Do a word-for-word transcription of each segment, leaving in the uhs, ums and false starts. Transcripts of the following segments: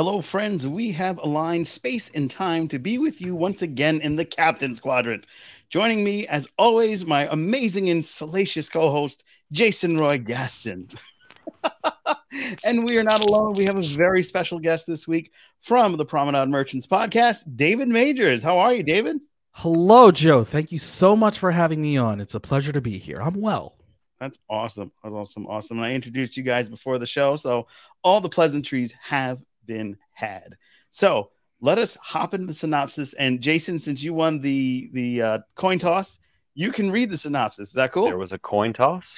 Hello, friends. We have aligned space and time to be with you once again in the Captain's Quadrant. Joining me, as always, my amazing and salacious co-host, Jason Roy Gaston. And we are not alone. We have a very special guest this week from the Promenade Merchants podcast, David Majors. How are you, David? Hello, Joe. Thank you so much for having me on. It's a pleasure to be here. I'm well. That's awesome. That's awesome. Awesome. And I introduced you guys before the show, so all the pleasantries have been had. So let us hop into the synopsis. And Jason, since you won the the uh, coin toss, you can read the synopsis. Is that cool? There was a coin toss.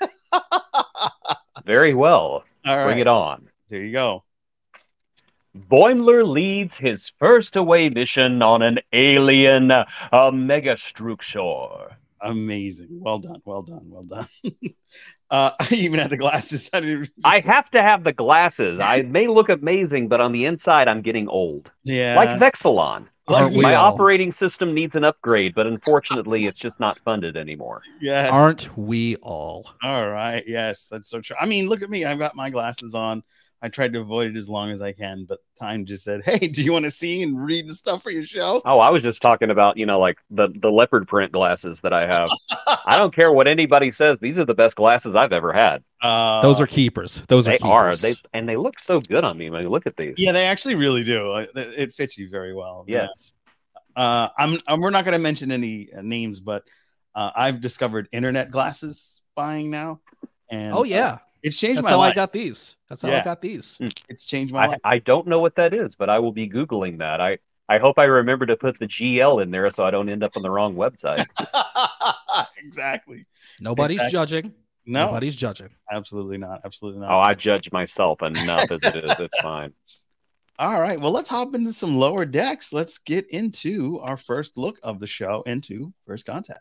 Very well. All right. Bring it on. There you go. Boimler leads his first away mission on an alien uh, megastructure. Amazing. Well done. Well done. Well done. uh, I even had the glasses. I, didn't just... I have to have the glasses. I may look amazing, but on the inside, I'm getting old. Yeah. Like Vexilon. Aren't we My all? operating system needs an upgrade, but unfortunately, it's just not funded anymore. Yes. Aren't we all? All right. Yes, that's so true. I mean, look at me. I've got my glasses on. I tried to avoid it as long as I can, but time just said, hey, do you want to see and read the stuff for your show? Oh, I was just talking about, you know, like the, the leopard print glasses that I have. I don't care what anybody says. These are the best glasses I've ever had. Uh, Those are keepers. Those are They are. keepers. They and they look so good on me. I mean, look at these. Yeah, they actually really do. Uh, It fits you very well. Yes. Yeah. Uh, I'm, I'm. We're not going to mention any uh, names, but uh, I've discovered internet glasses buying now, and Oh, yeah. uh, it's changed That's my how life. I got these. That's how Yeah. I got these. It's changed my I, life. I don't know what that is, but I will be Googling that. I, I hope I remember to put the G L in there so I don't end up on the wrong website. Exactly. Nobody's Exactly. judging. No, Nobody's judging. absolutely not. Absolutely not. Oh, I judge myself enough as it is. It's fine. All right. Well, let's hop into some lower decks. Let's get into our first look of the show into First Contact.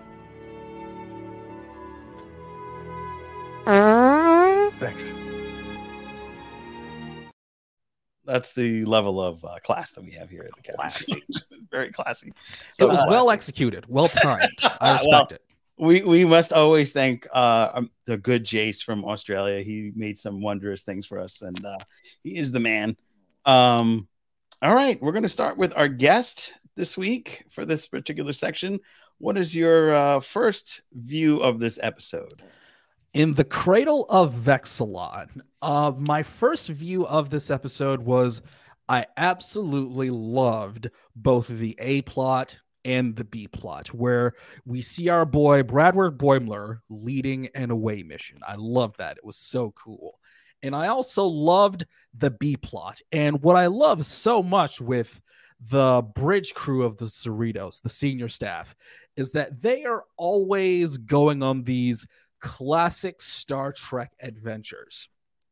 Thanks. That's the level of uh, class that we have here at the Captain's. Very classy. It was Uh, well executed, well timed. I respect Well, it. We we must always thank uh, um, the good Jace from Australia. He made some wondrous things for us, and uh, he is the man. Um, all right, we're going to start with our guest this week for this particular section. What is your uh, first view of this episode? In the Cradle of Vexilon, uh, my first view of this episode was I absolutely loved both the A plot and the B plot, where we see our boy Bradward Boimler leading an away mission. I loved that. It was so cool. And I also loved the B plot. And what I love so much with the bridge crew of the Cerritos, the senior staff, is that they are always going on these classic Star Trek adventures.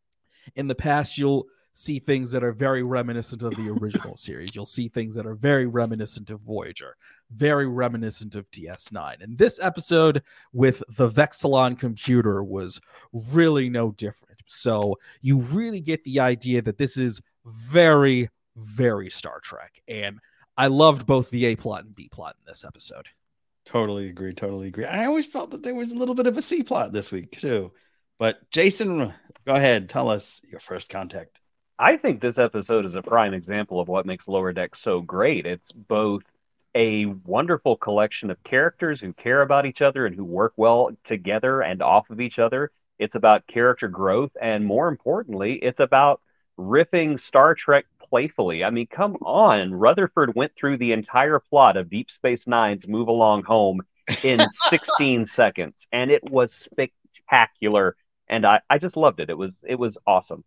In the past, you'll see things that are very reminiscent of the original series. You'll see things that are very reminiscent of Voyager, very reminiscent of D S nine. And this episode with the Vexilon computer was really no different. So you really get the idea that this is very, very Star Trek. And I loved both the A plot and B plot in this episode. Totally agree. Totally agree. I always felt that there was a little bit of a C plot this week too. But Jason, go ahead. Tell us your first contact. I think this episode is a prime example of what makes Lower Deck so great. It's both a wonderful collection of characters who care about each other and who work well together and off of each other. It's about character growth, and more importantly, it's about riffing Star Trek playfully. I mean, come on. Rutherford went through the entire plot of Deep Space Nine's Move Along Home in sixteen seconds, and it was spectacular. And I, I just loved it. It was it was awesome.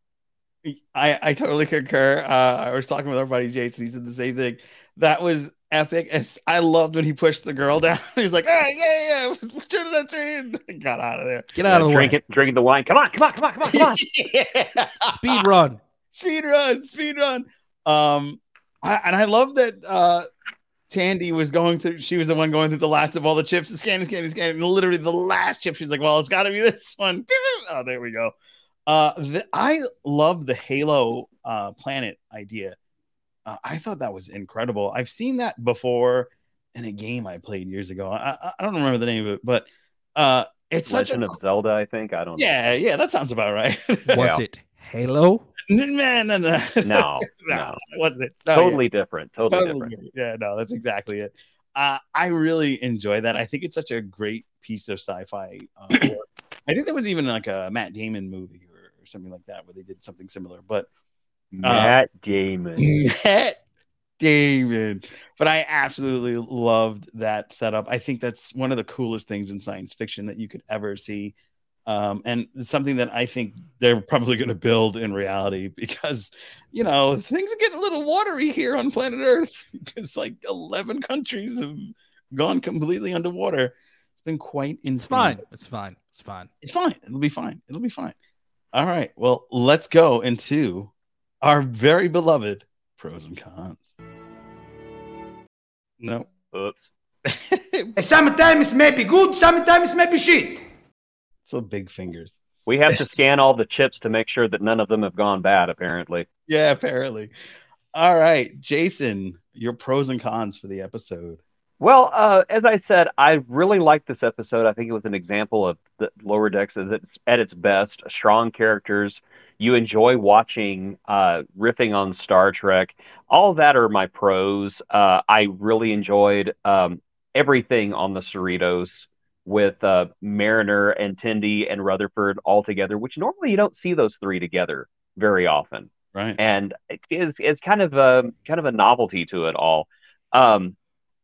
I, I totally concur. Uh, I was talking with our buddy Jason. He said the same thing. That was epic. It's, I loved when he pushed the girl down. He's like, "All right, yeah, yeah, turn to that train." Got out of there. Get out of the way. Drinking, drinking the wine. Come on, come on, come on, come on, come on. Yeah. Speed run. Speed run, speed run. Um, I, and I love that uh, Tandy was going through. She was the one going through the last of all the chips, and scanning, scanning, scanning. And literally, the last chip, she's like, "Well, it's got to be this one." Oh, there we go. Uh, the, I love the Halo uh, planet idea. Uh, I thought that was incredible. I've seen that before in a game I played years ago. I, I don't remember the name of it, but uh, it's Legend such a of Zelda, I think. I don't know. yeah, yeah. That sounds about right. Was Yeah. it Halo? No, no, no, No, no, no. it wasn't it. No, Totally yeah. different. Totally, Totally different. different. Yeah, no, that's exactly it. Uh, I really enjoy that. I think it's such a great piece of sci-fi uh, work. I think there was even like a Matt Damon movie or, or something like that where they did something similar. But Matt uh, Damon. Matt Damon. But I absolutely loved that setup. I think that's one of the coolest things in science fiction that you could ever see. Um, and something that I think they're probably going to build in reality because, you know, things are getting a little watery here on planet Earth because like eleven countries have gone completely underwater. It's been quite insane. It's fine. It's fine. It's fine. It's fine. It'll be fine. It'll be fine. All right. Well, let's go into our very beloved pros and cons. No. Oops. Sometimes it may be good, sometimes it may be shit. So big fingers. We have to scan all the chips to make sure that none of them have gone bad, apparently. Yeah, apparently. All right, Jason, your pros and cons for the episode. Well, uh, as I said, I really liked this episode. I think it was an example of the Lower Decks at its, at its best. Strong characters. You enjoy watching, uh, riffing on Star Trek. All of that are my pros. Uh, I really enjoyed um, everything on the Cerritos with uh, Mariner and Tendi and Rutherford all together, which normally you don't see those three together very often. Right. And it is, it's kind of a kind of a novelty to it all. Um,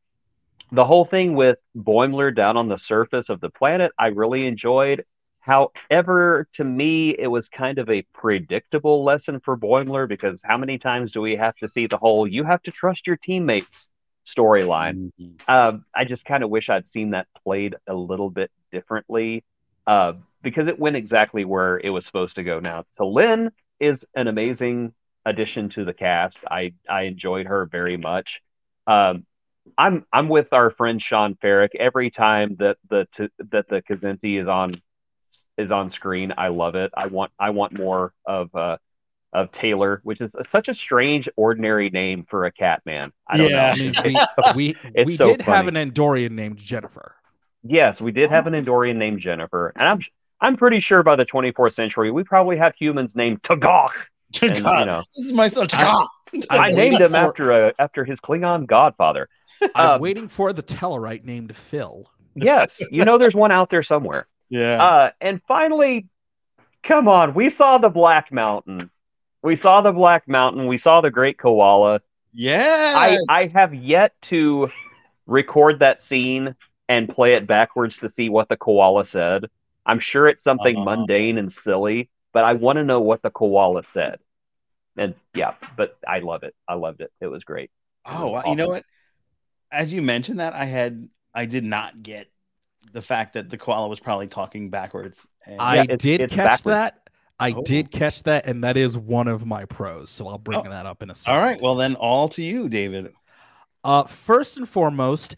the whole thing with Boimler down on the surface of the planet, I really enjoyed. However, to me, it was kind of a predictable lesson for Boimler because how many times do we have to see the whole "you have to trust your teammates" storyline? Mm-hmm. Uh, I just kind of wish I'd seen that played a little bit differently uh, because it went exactly where it was supposed to go. Now, T'Lyn is an amazing addition to the cast. I I enjoyed her very much. Um, I'm I'm with our friend Sean Ferrick every time that the t- that the Kzinti is on is on screen. I love it. I want I want more of uh of Taylor, which is such a strange, ordinary name for a cat man. I don't yeah. know. I mean, we we, we so did funny. have an Andorian named Jennifer. Yes, we did have an Andorian named Jennifer, and I'm I'm pretty sure by the twenty-fourth century we probably have humans named T'Gok. And, you know, this is my son T'Gok. I, I named him for... after a, after his Klingon godfather. I'm um, waiting for the Tellarite named Phil. Yes, you know there's one out there somewhere. Yeah. Uh, and finally, come on, we saw the Black Mountain. We saw the Black Mountain. We saw the Great Koala. Yes. I, I have yet to record that scene and play it backwards to see what the koala said. I'm sure it's something uh-huh. mundane and silly, but I want to know what the koala said. And yeah, but I love it. I loved it. It was great. It oh, was awesome. You know what? As you mentioned that, I had I did not get the fact that the koala was probably talking backwards. And... I yeah, it's, did it's catch backwards. that. I oh. did catch that, and that is one of my pros. So I'll bring oh. that up in a second. All right. Well, then all to you, David. Uh, first and foremost,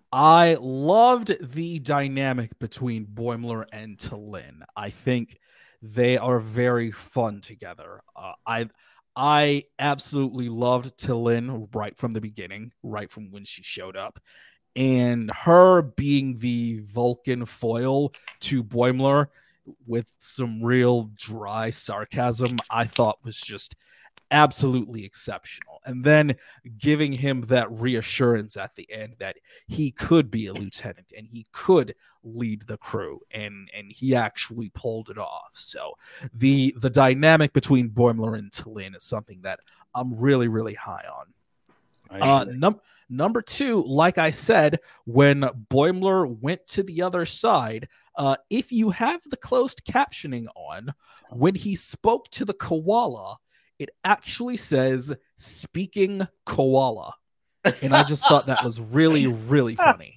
I loved the dynamic between Boimler and T'Lyn. I think they are very fun together. Uh, I I absolutely loved T'Lyn right from the beginning, right from when she showed up. And her being the Vulcan foil to Boimler with some real dry sarcasm, I thought was just absolutely exceptional. And then giving him that reassurance at the end that he could be a lieutenant and he could lead the crew, and and he actually pulled it off. So the the dynamic between Boimler and T'Lyn is something that I'm really, really high on. Uh, num- number two, like I said, when Boimler went to the other side, uh, if you have the closed captioning on, when he spoke to the koala, it actually says "speaking koala," and I just thought that was really, really funny.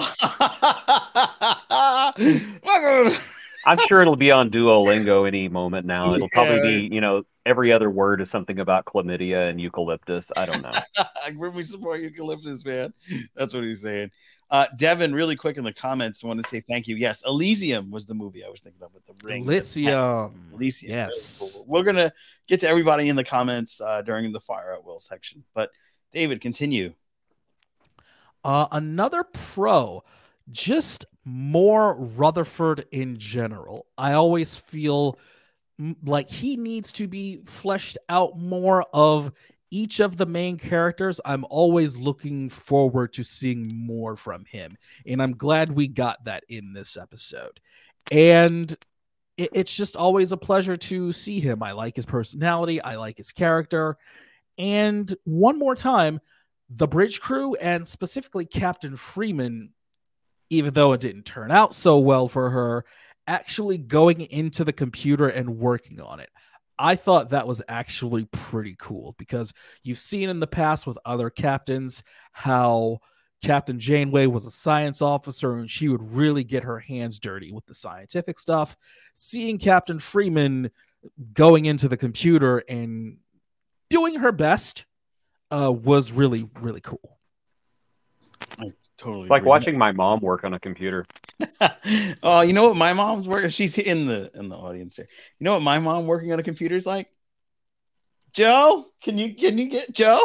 I'm sure it'll be on Duolingo any moment now. It'll probably Yeah. be, you know, every other word is something about chlamydia and eucalyptus. I don't know. Bring me some more eucalyptus, man. That's what he's saying. Uh, Devin, really quick in the comments, I want to say thank you. Yes, Elysium was the movie I was thinking of with the ring. Elysium. Elysium. Yes. Cool. We're going to get to everybody in the comments uh, during the Fire at Will section. But, David, continue. Uh, another pro, just more Rutherford in general. I always feel m- like he needs to be fleshed out more of each of the main characters. I'm always looking forward to seeing more from him, and I'm glad we got that in this episode. And it, it's just always a pleasure to see him. I like his personality, I like his character. And one more time, the bridge crew, and specifically Captain Freeman, even though it didn't turn out so well for her, actually going into the computer and working on it. I thought that was actually pretty cool, because you've seen in the past with other captains how Captain Janeway was a science officer and she would really get her hands dirty with the scientific stuff. Seeing Captain Freeman going into the computer and doing her best uh, was really, really cool. I totally It's like agree. watching my mom work on a computer. Oh, you know what my mom's working? She's in the in the audience there. You know what my mom working on a computer is like? Joe, can you can you get Joe?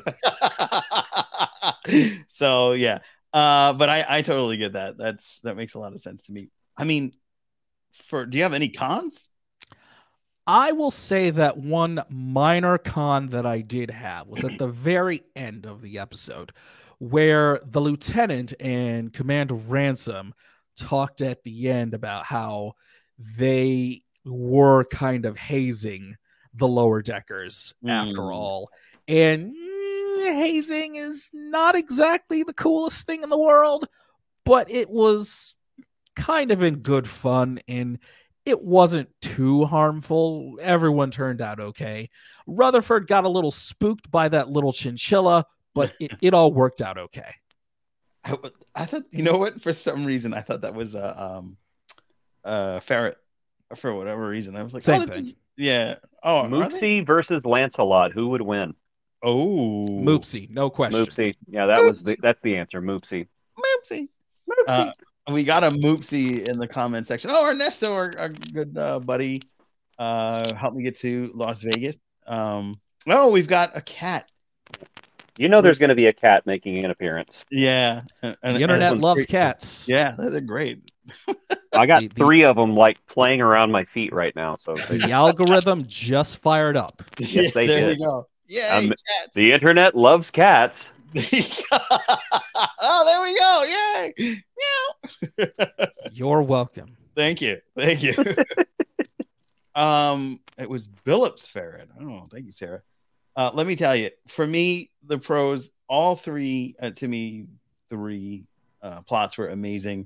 So yeah, uh, but I I totally get that. That's that makes a lot of sense to me. I mean, for do you have any cons? I will say that one minor con that I did have was at the very end of the episode, where the lieutenant and Commander Ransom talked at the end about how they were kind of hazing the lower deckers after Mm. all. And mm, hazing is not exactly the coolest thing in the world, but it was kind of in good fun, and it wasn't too harmful. Everyone turned out okay. Rutherford got a little spooked by that little chinchilla, but it, it all worked out okay. I, I thought, you know what? For some reason, I thought that was a um, uh, ferret. For whatever reason, I was like, Same oh, thing. is, yeah. Oh, are they? Moopsie versus Lancelot. Who would win? Oh, Moopsie, no question. Moopsie. Yeah, that was the, that's the answer. Moopsie. Moopsie. Uh, we got a Moopsie in the comment section. Oh, Ernesto, our, our good uh, buddy, uh, helped me get to Las Vegas. Um, oh, we've got a cat. You know, there's going to be a cat making an appearance. Yeah, and, and- The internet one's loves great. cats. Yeah, they're great. I got The- the- three of them like playing around my feet right now. So they, The algorithm just fired up. Yes, they there did. we go. Yay, Um, cats. the internet loves cats. Oh, there we go. Yay. Meow. You're welcome. Thank you. Thank you. um, it was Billups ferret. Oh, thank you, Sarah. Uh, let me tell you, for me, the pros, all three, uh, to me, three uh, plots were amazing.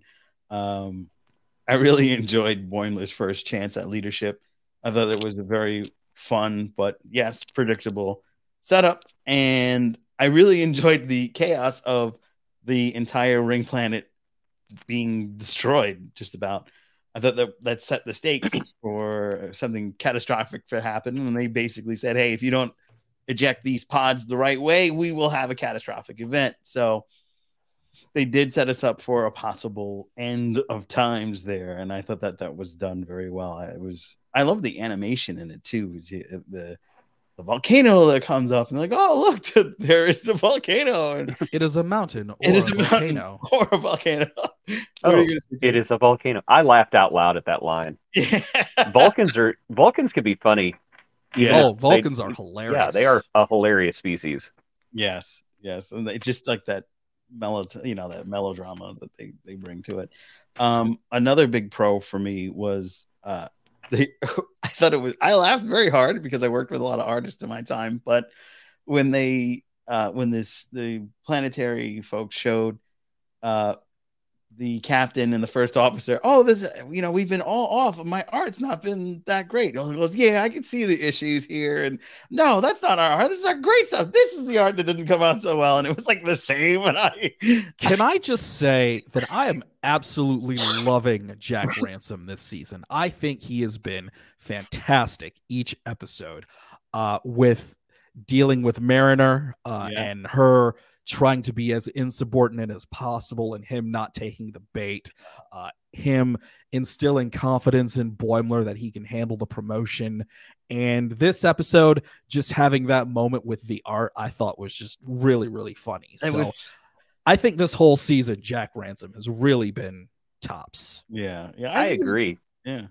Um, I really enjoyed Boimler's first chance at leadership. I thought it was a very fun, but yes, predictable setup. And I really enjoyed the chaos of the entire ring planet being destroyed, just about. I thought that that set the stakes for something catastrophic to happen. And they basically said, hey, if you don't eject these pods the right way, we will have a catastrophic event. So they did set us up for a possible end of times there. And I thought that that was done very well. I was, I love the animation in it too. It was the, the, the volcano that comes up and like, oh, look, there is the volcano. And It is a mountain or it is a a mountain volcano. or a volcano. What Oh, are you gonna say, it James? is a volcano. I laughed out loud at that line. Yeah. Vulcans are Vulcans can be funny. Yeah. Oh, Vulcans They- are hilarious. Yeah, they are a hilarious species. Yes, yes, and they just like that mellow, you know, that melodrama that they they bring to it. Um, another big pro for me was uh, they. I thought it was. I laughed very hard because I worked with a lot of artists in my time, but when they uh, when this the planetary folks showed uh, the captain and the first officer, oh, this, you know, we've been all off. My art's not been that great. He goes, yeah, I can see the issues here. And no, that's not our art. This is our great stuff. This is the art that didn't come out so well. And it was like the same. And I, Can I just say that I am absolutely loving Jack Ransom this season? I think he has been fantastic each episode, uh, with dealing with Mariner uh, Yeah. and her trying to be as insubordinate as possible and him not taking the bait, uh, him instilling confidence in Boimler that he can handle the promotion. And this episode, just having that moment with the art, I thought was just really, really funny. it So was, I think this whole season, Jack Ransom has really been tops. yeah, yeah, I think it's- agree. Yeah.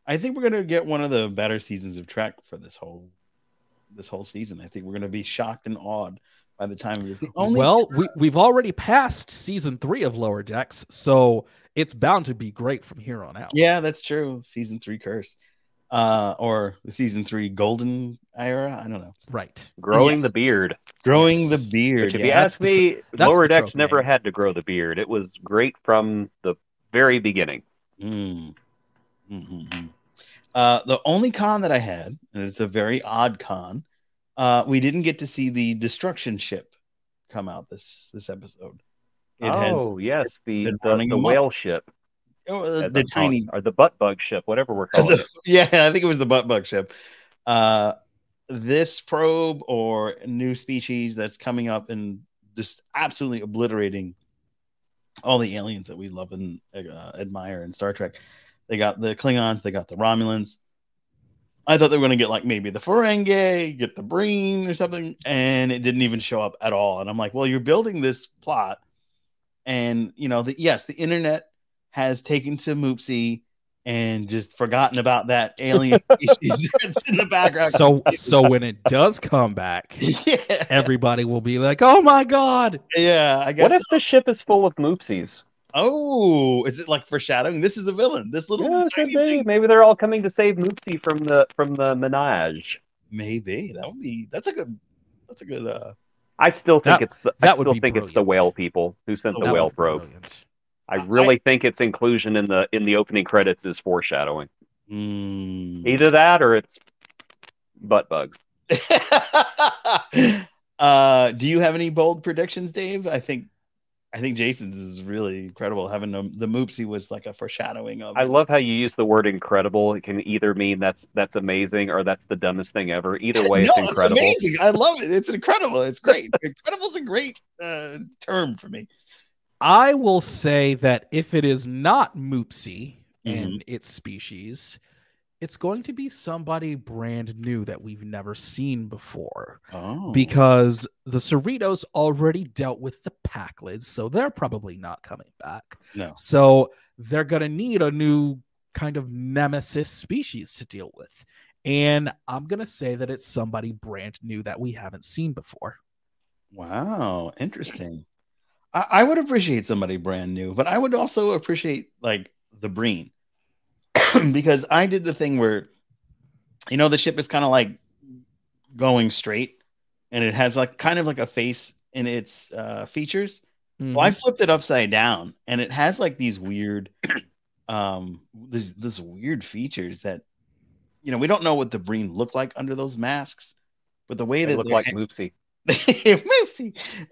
I think we're gonna get one of the better seasons of Trek for this whole this whole season. I think we're gonna be shocked and awed by the time of this. The only Well, we we've already passed season three of Lower Decks, so it's bound to be great from here on out. yeah, that's true. Season three curse, uh, or the season three golden era. I don't know. Right. Growing Yes. the beard. Growing Yes. the beard. Which, if yeah. you that's ask the me, tro- that's Lower the Decks trope never name. had to grow the beard. It was great from the very beginning. Mm. Mm-hmm. Uh, the only con that I had, and it's a very odd con, uh, we didn't get to see the destruction ship come out this this episode. It oh, yes, the been the, running the amok. whale ship. has oh, as the I'm calling tiny, it, or the butt bug ship, whatever we're calling it. yeah, I think it was the butt bug ship. Uh, this probe or new species that's coming up and just absolutely obliterating all the aliens that we love and uh, admire in Star Trek. They got the Klingons, they got the Romulans. I thought they were going to get like maybe the Ferengi, get the Breen or something, and it didn't even show up at all. And I'm like, well, you're building this plot, and you know, the, yes, the internet has taken to Moopsy and just forgotten about that alien species that's in the background. So so when it does come back, yeah, everybody will be like, "Oh my god!" yeah, I guess. What if so. the ship is full of moopsies? Oh, is it like foreshadowing? This is a villain. This little Yeah, tiny could be. thing. Maybe they're all coming to save Moopsy from the from the menage. Maybe that would be. That's a good. That's a good. uh I still think That- it's the that I would still be think it's the brilliant. whale people who sent the That whale would be probe. brilliant. I I- really think its inclusion in the in the opening credits is foreshadowing. mm. Either that or it's butt bugs. uh, do you have any bold predictions, Dave? I think. I think Jason's is really incredible. Having the, the Moopsy was like a foreshadowing of. I this. love how you use the word incredible. It can either mean that's that's amazing or that's the dumbest thing ever. Either way, no, it's incredible. It's amazing. I love it. It's incredible. It's great. Incredible's a great uh, term for me. I will say that if it is not Moopsy Mhm. and its species, it's going to be somebody brand new that we've never seen before. Oh, Because the Cerritos already dealt with the Packlids, so they're probably not coming back. no. So they're going to need a new kind of nemesis species to deal with. And I'm going to say that it's somebody brand new that we haven't seen before. Wow, interesting. I, I would appreciate somebody brand new, but I would also appreciate like the Breen. Because I did the thing where, you know, the ship is kind of like going straight and it has like kind of like a face in its uh, features. Well, I flipped it upside down and it has like these weird, um, this, this weird features that, you know, we don't know what the Breen look like under those masks, but the way They that look they're like ha- Moopsy. Moopsy.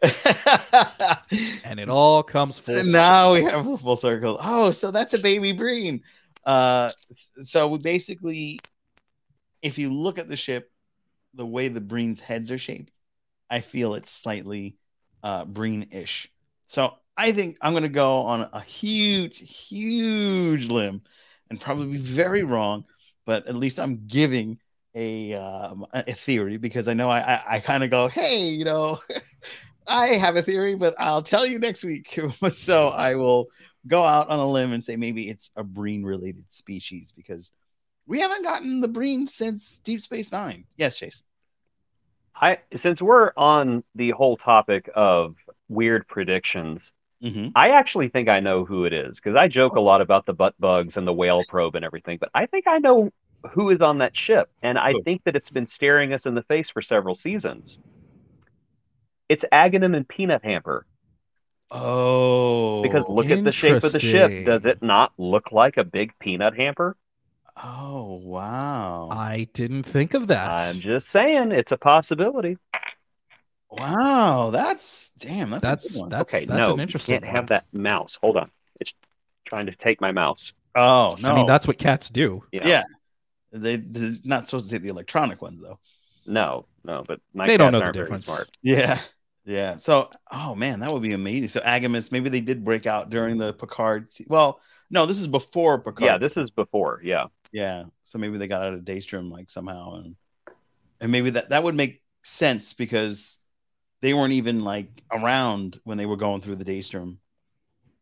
And it all comes full And circle. now we have the full circle. Oh, so that's a baby Breen. Uh, so we basically, if you look at the ship, the way the Breen's heads are shaped, I feel it's slightly uh, Breen-ish. So I think I'm going to go on a huge, huge limb and probably be very wrong, but at least I'm giving a uh, a theory because I know I I, I kind of go, hey, you know, I have a theory, but I'll tell you next week. So I will go out on a limb and say maybe it's a Breen related species because we haven't gotten the Breen since Deep Space Nine. Yes, Jason. I since we're on the whole topic of weird predictions, Mm-hmm. I actually think I know who it is because I joke a lot about the butt bugs and the whale probe and everything, but I think I know who is on that ship, and I Who? think that it's been staring us in the face for several seasons. It's Aghanim and Peanut Hamper. Oh, Because look at the shape of the ship. Interesting. Does it not look like a big peanut hamper? oh, wow, I didn't think of that. I'm just saying, it's a possibility. wow. That's damn. That's That's a good one. that's Okay, that's no, an interesting you can't one. have that mouse. Hold on, it's trying to take my mouse. Oh no. I mean, that's what cats do. You know, yeah. They, they're not supposed to take the electronic ones though. No, no, but my They don't cats know the aren't very difference. smart. Yeah. Yeah. So, oh man, that would be amazing. So, Agamus, maybe they did break out during the Picard. se- Well, no, this is before Picard. Yeah, this is before. Yeah, Yeah. So maybe they got out of Daystrom like somehow, and and maybe that that would make sense because they weren't even like around when they were going through the Daystrom.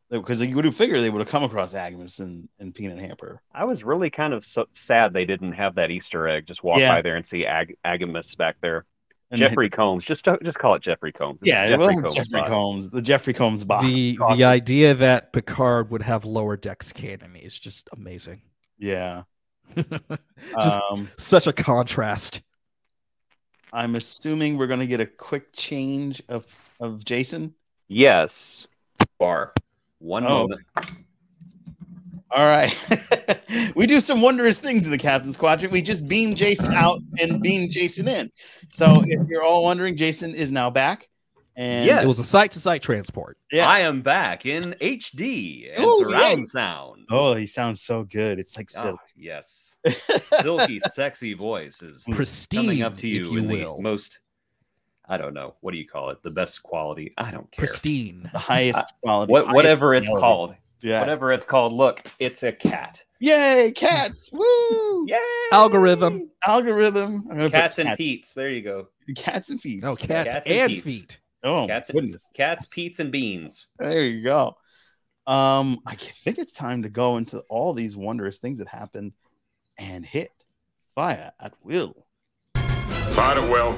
because you would have figured they would have come across Agnes and, and Peanut Hamper. I was really kind of so sad they didn't have that Easter egg. Just walk Yeah. by there and see Ag- Agamus back there. And Jeffrey Combs. Just just call it Jeffrey Combs. It's yeah, Jeffrey well, Combs. Jeffrey box. Combs, the Jeffrey Combs box. The Talking- the idea that Picard would have lower decks canon is just amazing. yeah. Just Um, such a contrast. I'm assuming we're gonna get a quick change of of Jason. Yes. Bar. One Oh. moment. All right. We do some wondrous things in the Captain's Quadrant. We just beam Jason out and beam Jason in. So if you're all wondering, Jason is now back. And Yes. It was a site to site transport. yeah. I am back in H D and Ooh, surround yay. sound. Oh, he sounds so good. It's like Ah, silk. yes. Silky, sexy voice is Pristine, coming up to you, if you in will. the most, I don't know, what do you call it? The best quality? I don't care. Pristine. The highest Uh, quality. What, highest whatever it's fidelity. called. Yes. Whatever it's called. Look, it's a cat. Yay, cats. Woo. Yay! Algorithm. Algorithm. I'm gonna put Cats and Pete's. There you go. Cats and feet. Oh, cats, Cats and and Pete's. feet. Oh, Cats my and, goodness. cats, Pete's, and beans. There you go. Um, I think it's time to go into all these wondrous things that happen and hit fire at will. Fire at will.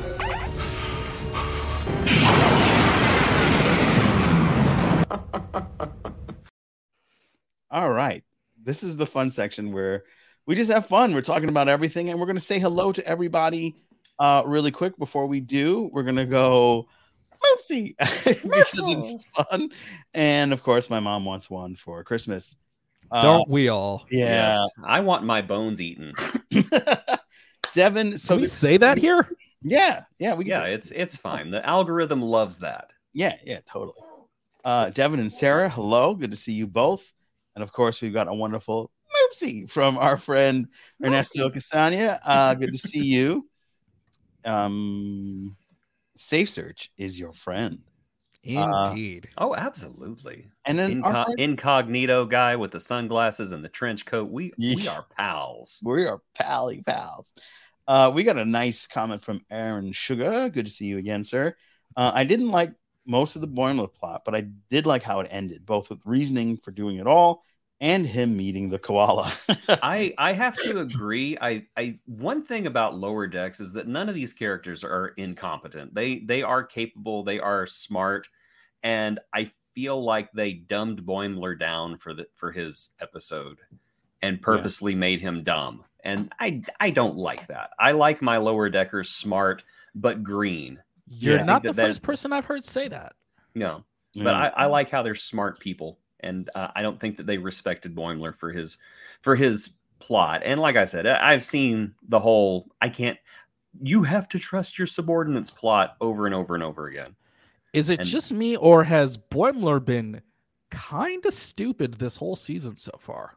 All right. This is the fun section where we just have fun. We're talking about everything, and we're going to say hello to everybody uh, really quick. Before we do, we're going to go Moopsie because it's fun. And of course, my mom wants one for Christmas. Uh, Don't we all? yeah. Yes. I want my bones eaten. Devin, so Can we say that here? yeah, yeah, we can Yeah, say- it's it's fine. The algorithm loves that. yeah, yeah, totally. Uh, Devin and Sarah, hello, good to see you both. And of course, we've got a wonderful Moopsie from our friend Ernesto Castagna. Uh, good to see you. Um, Safe Search is your friend, Indeed. Oh, absolutely. and then our Inco- friend, incognito guy with the sunglasses and the trench coat. We we Yeah. are pals. we are pally pals. Uh, we got a nice comment from Aaron Sugar. Good to see you again, sir. Uh, I didn't like most of the Boimler plot, but I did like how it ended, both with reasoning for doing it all and him meeting the koala. I I have to agree. I I one thing about Lower Decks is that none of these characters are incompetent. They they are capable. They are smart, and I feel like they dumbed Boimler down for the for his episode, and purposely made him dumb. And I I don't like that. I like my Lower Deckers smart but green. You're Yeah. not I the think that- first person I've heard say that. No, Yeah. but I, I like how they're smart people, and uh, I don't think that they respected Boimler for his for his plot. And like I said, I- I've seen the whole I can't. You have to trust your subordinates plot over and over and over again. Is it And- just me, or has Boimler been kind of stupid this whole season so far?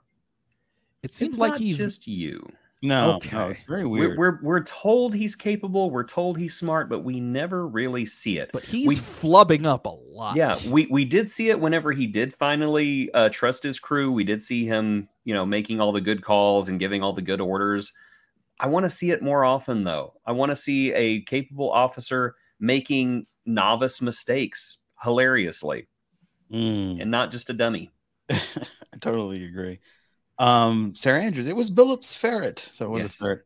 It seems It's like not he's just you. no, Okay. no, it's very We're, weird. we're we're told he's capable. We're told he's smart, but we never really see it. but he's we- flubbing up a lot. Yeah, we, we did see it whenever he did finally uh, trust his crew. We did see him, you know, making all the good calls and giving all the good orders. I want to see it more often, though. I want to see a capable officer making novice mistakes hilariously Mm, and not just a dummy. I totally agree. Um, Sarah Andrews, it was Billups Ferret, so it was Yes. a ferret.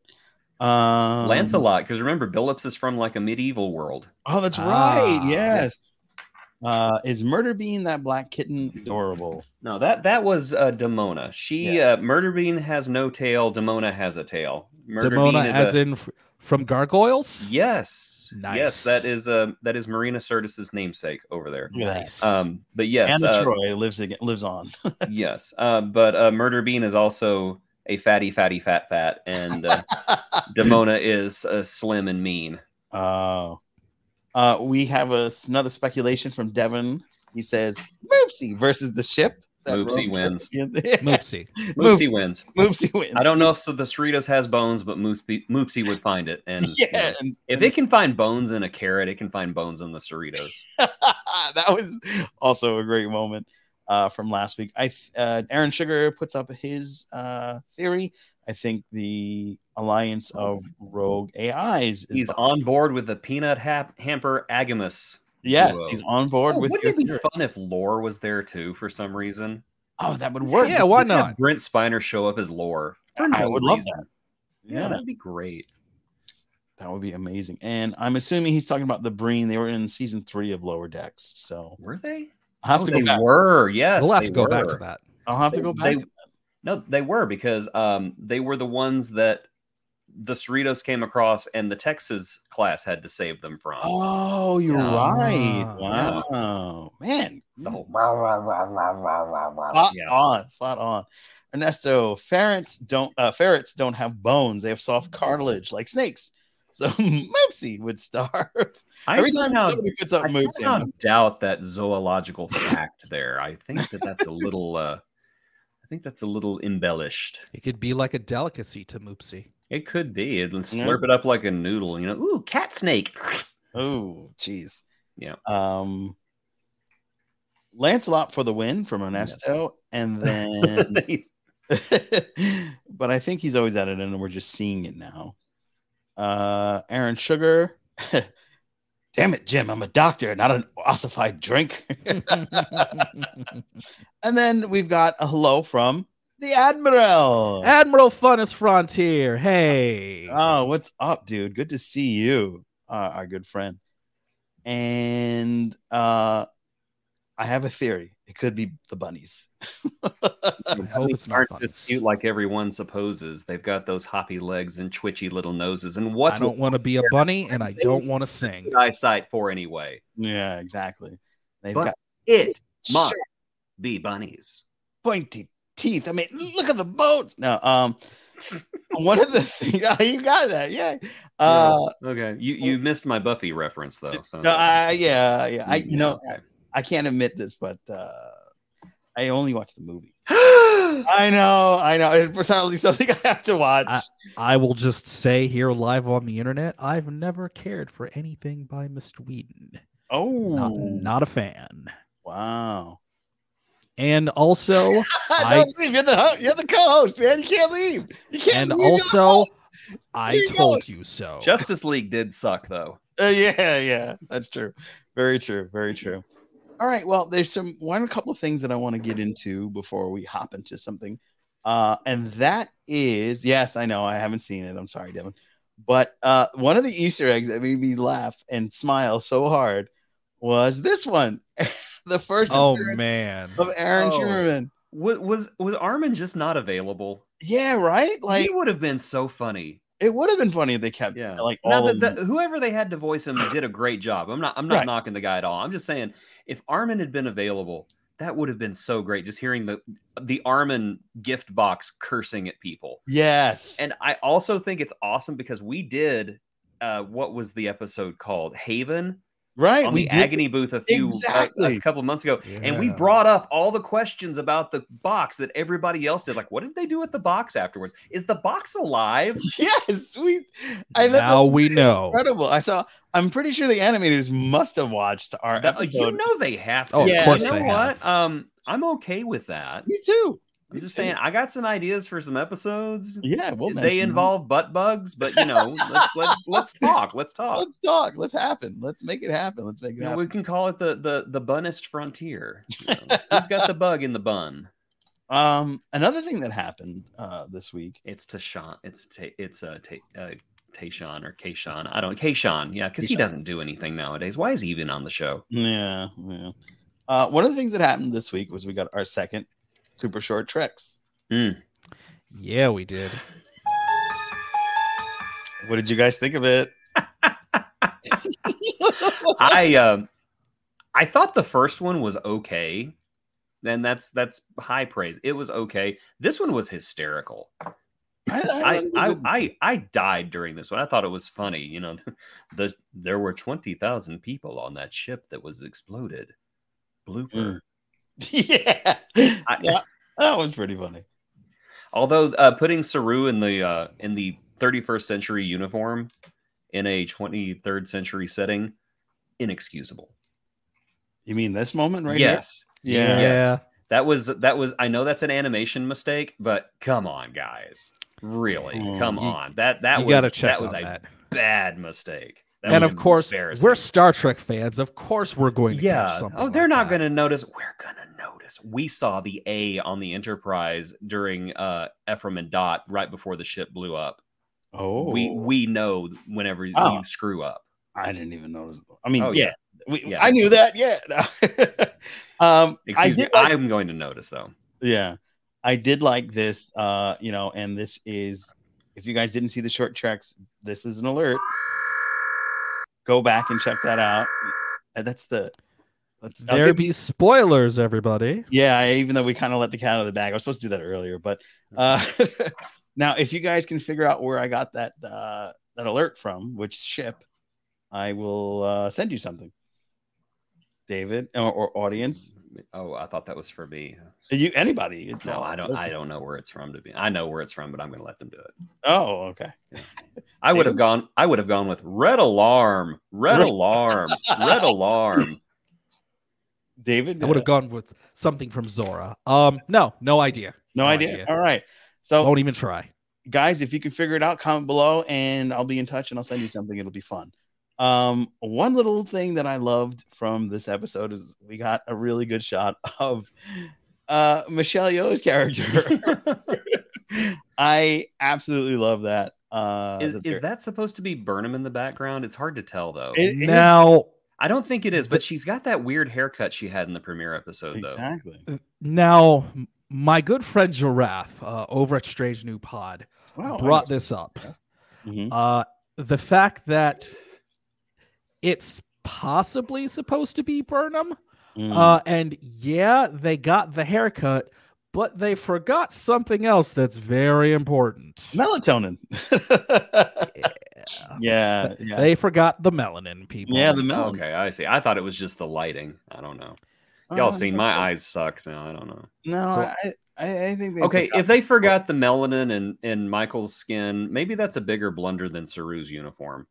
Um, Lancelot, because remember, Billups is from like a medieval world. Oh, that's Ah, right. Yes. Uh, is Murder Bean that black kitten adorable? No, that that was uh, Demona. She Yeah. uh, Murder Bean has no tail. Demona has a tail. Murder Demona, Bean is as a, in f- from Gargoyles. yes, Nice. yes, that is uh, that is Marina Sirtis's namesake over there. Look at that. Nice. Um, but yes, Anna uh, Troy lives again, lives on. yes, uh, but uh, Murder Bean is also a fatty, fatty, fat, fat, and uh, Demona is uh, slim and mean. Oh. Uh, we have a, another speculation from Devin. He says Moopsie versus the ship. That Moopsie rogue- wins. Moopsie. Moopsie wins. Moopsie wins. I don't know if so the Cerritos has bones, but Moopsie, Moopsie would find it. And you Yeah. know, and- if it can find bones in a carrot, it can find bones in the Cerritos. that was also a great moment uh, from last week. I th- uh, Aaron Sugar puts up his uh, theory. I think the alliance of rogue A Is is He's on board with the peanut hap- hamper Agamus. Yes, duo. he's on board Oh, with wouldn't your it be theory. fun if Lore was there too for some reason? Oh, that would work. Yeah, why Just have not? Brent Spiner show up as Lore for I no would love reason. that. Yeah, Yeah. that'd be great. That would be amazing. And I'm assuming he's talking about the Breen. They were in season three of Lower Decks. So Were they? I'll have Oh, to they go back. were. Yes, We'll have they to go back were. to that. I'll have to They- go back they- to that. No, they were because um, they were the ones that the Cerritos came across and the Texas class had to save them from. Oh, you're Yeah. right. Ah. Wow. Man. The whole- Spot Yeah. on. Spot on. Ernesto, ferrets don't uh, ferrets don't have bones. They have soft cartilage like snakes. So Moopsy would starve. I Every time somehow, somebody puts up I Moopsy, somehow I'm- doubt that zoological fact there. I think that that's a little. Uh, I think that's a little embellished. It could be like a delicacy to Moopsy. It could be. It'll Yeah. slurp it up like a noodle. You know, ooh, cat snake. oh, jeez. Yeah. Um, Lancelot for the win from Ernesto, and then, but I think he's always at it, and we're just seeing it now. Uh, Aaron Sugar. Damn it, Jim! I'm a doctor, not an ossified drink. And then we've got a hello from the Admiral. Admiral Funnest Frontier. Hey. Oh, what's up, dude? Good to see you, uh, our good friend. And uh, I have a theory. It could be the bunnies. I hope it's not aren't bunnies. just cute like everyone supposes. They've got those hoppy legs and twitchy little noses. And I what's don't want to be a bunny, and I don't want to sing. good eyesight for anyway? Yeah, exactly. They've But got it must sharp, be bunnies. pointy teeth. I mean, look at the bones. No, um, one of the things. Oh, you got that, yeah. Uh, Yeah. Okay, you you missed my Buffy reference though. So no, I, yeah, yeah. I, you know, Yeah. I, I can't admit this, but uh, I only watched the movie. I know, I know. It's personally something I have to watch. I- I will just say here live on the internet, I've never cared for anything by Mister Whedon. oh, Not, not a fan. wow. And also, I Don't leave. You're the ho- you're the co-host, man. You can't leave. You can't. and leave. You're the also, host. I There you told you so. Justice League did suck though. Uh, yeah, yeah, that's true. Very true. Very true. All right. Well, there's some one couple of things that I want to get into before we hop into something, uh, and that is yes, I know I haven't seen it. I'm sorry, Devin, but uh, one of the Easter eggs that made me laugh and smile so hard was this one, the first Oh appearance man. of Aaron Oh. Schumerman. Was was was Armin just not available? Yeah, right. Like he would have been so funny. it would have been funny if they kept Yeah, like now all the, of the, them. whoever they had to voice him did a great job. I'm not I'm not Right. knocking the guy at all. I'm just saying if Armin had been available, that would have been so great. Just hearing the the Armin gift box cursing at people. Yes. And I also think it's awesome because we did uh, what was the episode called? Haven right. on we the did- agony booth a few uh, Exactly. a couple of months ago, and we Yeah. brought up all the questions about the box that everybody else did. Like, what did they do with the box afterwards? Is the box alive? Yes, we. I thought that Now was we know. incredible. I saw. I'm pretty sure the animators must have watched our That- episode. you know they have to. Oh, of Yeah, course you know they what? have. Um, I'm okay with that. Me too. I'm Me just too. saying, I got some ideas for some episodes. Yeah, we'll mention they them. involve butt bugs, but you know, let's let's let's talk. Let's talk. Let's talk. Let's happen. Let's make it happen. Let's make it You know, happen. we can call it the the the bunnest frontier. You know, who's got the bug in the bun? Um, another thing that happened uh this week. It's Tashawn. It's ta- it's uh, ta- uh Tayshawn or Kayshawn. I don't Kayshawn. Yeah, because he Kayshawn. doesn't do anything nowadays. Why is he even on the show? Yeah, yeah. Uh, one of the things that happened this week was we got our second super short treks. Yeah, we did. What did you guys think of it? I um I thought the first one was okay. And that's that's high praise. It was okay. This one was hysterical. I, I, it was I, a- I, I died during this one. I thought it was funny. You know, the there were twenty thousand people on that ship that was exploded. Blooper. Mm. yeah, I- yeah, that was pretty funny. Although uh, putting Saru in the uh, in the thirty-first century uniform in a twenty-third century setting, inexcusable. You mean this moment right here? Yes. Yeah. Yes. That was that was I know that's an animation mistake, but come on, guys. Really? Oh, come you- on. That that you was gotta check that was on a that. bad mistake. That And was of course, embarrassing. we're Star Trek fans. Of course, we're going to catch yeah. something. Oh, they're like not that. going to notice. We're going to notice. We saw the A on the Enterprise during uh, Ephraim and Dot right before the ship blew up. Oh, We we know whenever Oh. you screw up. I didn't even notice. I mean, Oh, yeah, yeah. We, Yeah. I knew that. Yeah. um, I Excuse me. did like- I'm going to notice though. yeah, I did like this. Uh, you know, and this is if you guys didn't see the short treks, this is an alert. Go back and check that out. And that's the. That's, I'll There give- be spoilers, everybody. Yeah, I, even though we kind of let the cat out of the bag, I was supposed to do that earlier. But uh, now, if you guys can figure out where I got that uh, that alert from, which ship, I will uh, send you something, David, or, or audience. Oh, I thought that was for me. You anybody? It's No, all- I don't. I don't know where it's from. To be, I know where it's from, but I'm going to let them do it. Oh, okay. I would have David? gone. I would have gone with red alarm, red Red- alarm, red alarm. David, I would uh, have gone with something from Zora. Um, no, no idea. no, no idea. idea. All right. So, Won't even try. guys, if you can figure it out, comment below, and I'll be in touch, and I'll send you something. It'll be fun. Um, one little thing that I loved from this episode is we got a really good shot of uh Michelle Yeoh's character. I absolutely love that. Uh, Is, that is they're- that supposed to be Burnham in the background? It's hard to tell though. It- it is- Now, I don't think it is, but she's got that weird haircut she had in the premiere episode though. exactly? now, my good friend Giraffe uh, over at Strange New Pod Wow, I brought guess- this up. Mhm. Uh, the fact that it's possibly supposed to be Burnham. Mm. Uh, and yeah, they got the haircut, but they forgot something else that's very important. Melatonin. Yeah. yeah, yeah. They forgot the melanin, people. Yeah, the melanin. Okay, I see. I thought it was just the lighting. I don't know. Y'all Uh, seen my eyes suck, so I don't know. No, So- I, I, I think they Okay, forgot- if they forgot the melanin in, in Michael's skin, maybe that's a bigger blunder than Saru's uniform.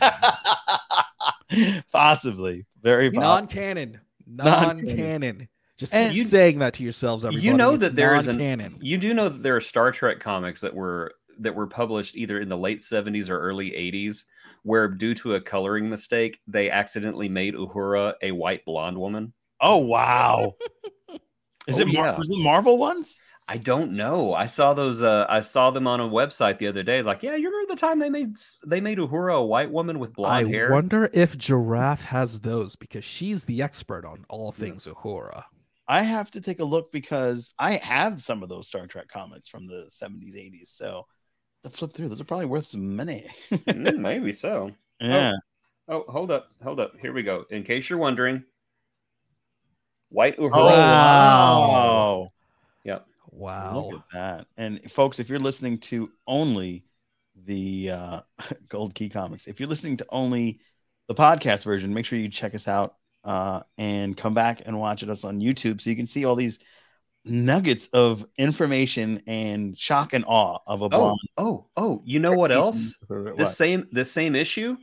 possibly, very possible. non-canon, non-canon. Just And- keep saying that to yourselves, everybody. You know It's that there is an non-canon. you do know that there are Star Trek comics that were that were published either in the late seventies or early eighties, where due to a coloring mistake, they accidentally made Uhura a white blonde woman. Oh wow! Is Oh, it Mar- yeah. was it Marvel ones? I don't know. I saw those. Uh, I saw them on a website the other day. Like, yeah, you remember the time they made s- they made Uhura a white woman with I blonde hair? wonder if Giraffe has those because she's the expert on all things Uhura. I have to take a look because I have some of those Star Trek comics from the seventies, eighties. So to flip through, those are probably worth some money. Mm, maybe so. yeah. Oh, hold up, hold up. Here we go. In case you're wondering, white Uhura. Oh Wow. wow! Yep. Wow. Look at that. And folks, if you're listening to only the uh, Gold Key Comics, if you're listening to only the podcast version, make sure you check us out uh, and come back and watch us on YouTube so you can see all these nuggets of information and shock and awe of a Oh, blonde. oh, oh! You know what else? What? This same this same issue.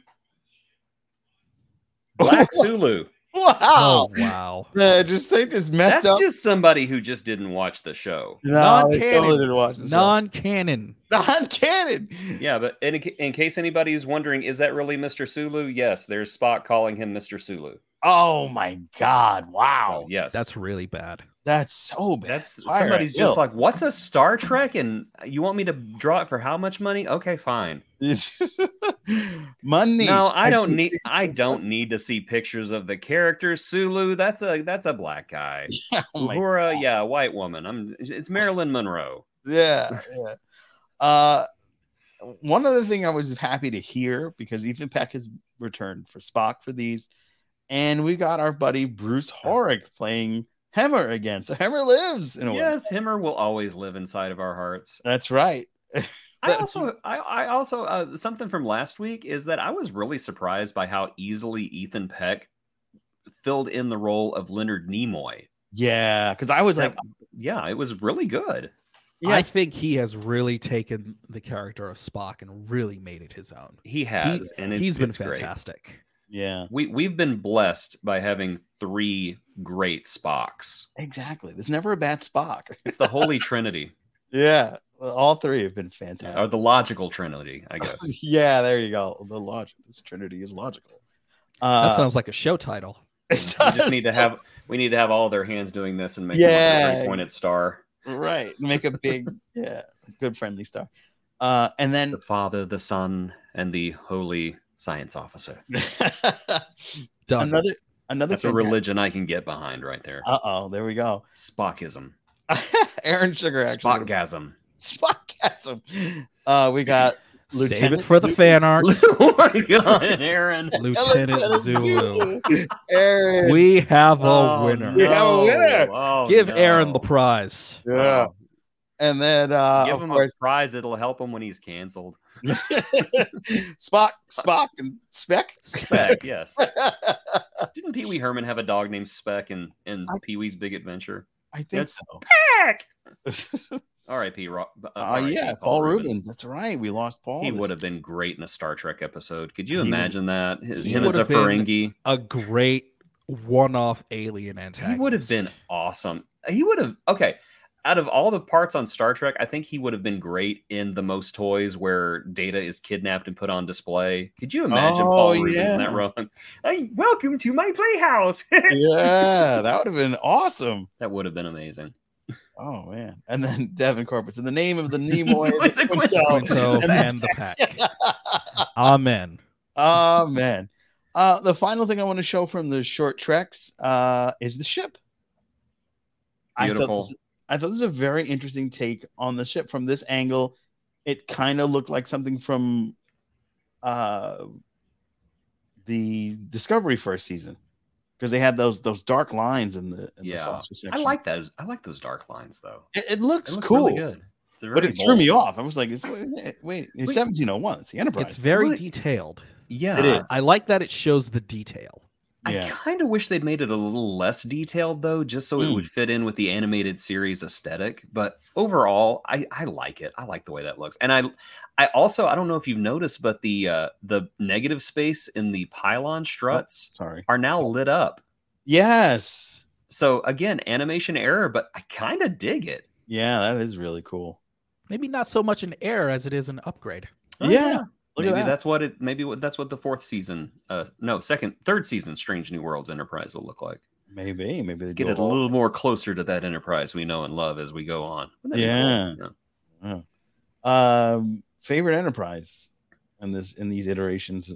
Black Sulu. Wow. Oh, wow. Uh, just think this messed That's up. just somebody who just didn't watch the show. No, they non-canon. totally didn't watch this. Non-canon. Non-canon. Yeah, but in, in case anybody's wondering, is that really Mister Sulu? Yes, there's Spock calling him Mister Sulu. Oh my God! Wow, Oh, yes, That's really bad. that's so bad. That's Fire somebody's at just will. like, what's a Star Trek? And you want me to draw it for how much money? Okay, fine. money. No, I don't just need. think- I don't need to see pictures of the characters. Sulu, that's a that's a black guy. Oh my Uhura, yeah, a white woman. I'm. It's Marilyn Monroe. Yeah, yeah. Uh, one other thing I was happy to hear because Ethan Peck has returned for Spock for these, and we got our buddy Bruce Horick playing Hemmer again. So Hemmer lives in a way. Yes, Himmer will always live inside of our hearts. That's right. I That's- also, I, I also, uh, something from last week is that I was really surprised by how easily Ethan Peck filled in the role of Leonard Nimoy. Yeah, because I was like, That- yeah, it was really good. Yeah. I think he has really taken the character of Spock and really made it his own. He has, and it's, He's been it's great. fantastic. yeah, We we've been blessed by having three great Spocks. exactly. There's never a bad Spock. It's the Holy Trinity. Yeah, all three have been fantastic. Or the logical trinity, I guess. Yeah, there you go. The logic. This Trinity is logical. Uh, That sounds like a show title. it We does. just need to have we need to have all their hands doing this and make Yeah. a three pointed star. right. Make a big, yeah, good friendly star. Uh, and then The Father, the Son, and the Holy Science Officer. Done. another another. That's a religion I can get behind right there. Uh oh, there we go. Spockism. Aaron Sugar actually. Spockgasm. Spockgasm. Uh, we got Save Lieutenant it for the Zulu. fan art. Oh my god, Aaron. Lieutenant Zulu. Aaron. We have a Oh, winner. We have a winner. Oh, Give no. Aaron the prize. yeah. And then uh, Give of him course, a prize. It'll help him when he's canceled. Spock, Spock, and Speck. Speck, yes. Didn't Pee Wee Herman have a dog named Speck in, in I- Pee Wee's Big Adventure? I think That's so. Speck. R I P Ro- uh, Oh R I P yeah, Paul Rubens. That's right. We lost Paul. He this- would have been great in a Star Trek episode. Could you He would- imagine that? His- he Him as would a have been- Ferengi. A great one-off alien antagonist. He would have been awesome. He would have okay. Out of all the parts on Star Trek, I think he would have been great in the Most Toys where Data is kidnapped and put on display. Could you imagine Oh, Paul Rubens in yeah. that role? Hey, welcome to my playhouse. Yeah, that would have been awesome. That would have been amazing. Oh man! And then Devin Corpus in the name of the Nimoy, the The Quinto, Quinto and the- and the pack. Amen. Oh man! Uh, the final thing I want to show from the short treks uh, is the ship. I thought, Beautiful. this, I thought this was a very interesting take on the ship from this angle. It kind of looked like something from uh, the Discovery first season because they had those those dark lines in the, in the Yeah, saucer I section. like those. I like those dark lines though. it. It looks It looks cool, really good. They're but very it threw me bold. off. I was like, it's, wait, wait, it's Wait. seventeen oh one. It's the Enterprise. It's very Really? detailed. Yeah, It is. I like that it shows the detail. Yeah. I kind of wish they'd made it a little less detailed though, just so it Mm. would fit in with the animated series aesthetic. But overall, I, I like it. I like the way that looks, and I I also I don't know if you've noticed, but the uh, the negative space in the pylon struts Sorry. are now lit up. Yes. So again, animation error, but I kind of dig it. Yeah, that is really cool. Maybe not so much an error as it is an upgrade. Oh, yeah. Look maybe at that. that's what it. Maybe what that's what the fourth season, uh, no, second, third season, Strange New Worlds Enterprise will look like. Maybe. Maybe they Let's do get it a all- little more closer to that Enterprise we know and love as we go on. Wouldn't that be Yeah. cool? Um, favorite Enterprise in this in these iterations.